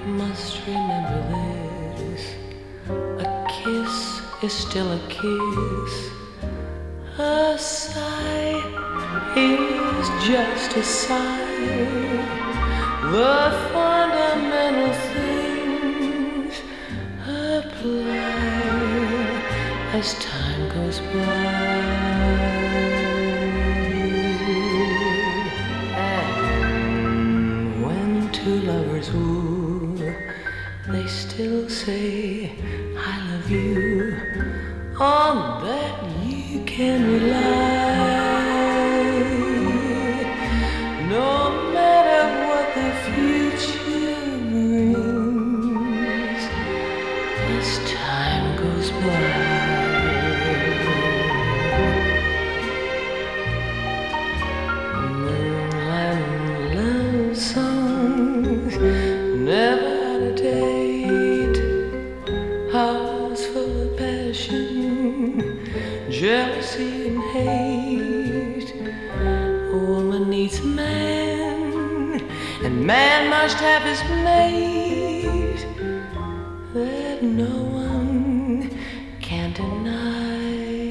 Must remember this. A kiss is still a kiss. A sigh is just a sigh. The fundamental things apply as time goes by. And when two lovers woo, they still say, I love you. On that you can rely. No matter what the future brings, as time goes by. Moonlight and love songs never had a date. Hearts full of passion, jealousy and hate. A woman needs a man, and man must have his mate. That no one can deny.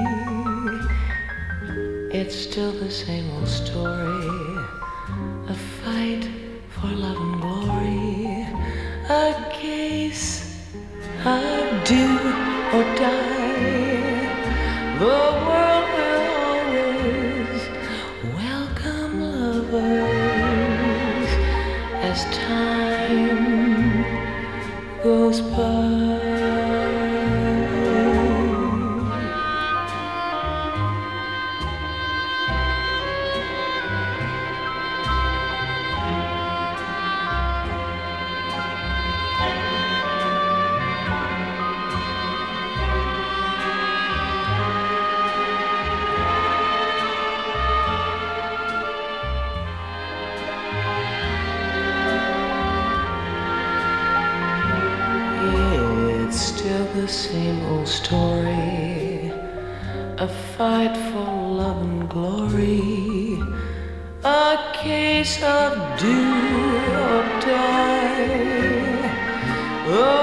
It's still the same old story. A fight for love and glory. A case of do or die. The world will always welcome lovers as time goes by. It's still the same old story. A fight for love and glory. A case of do or die.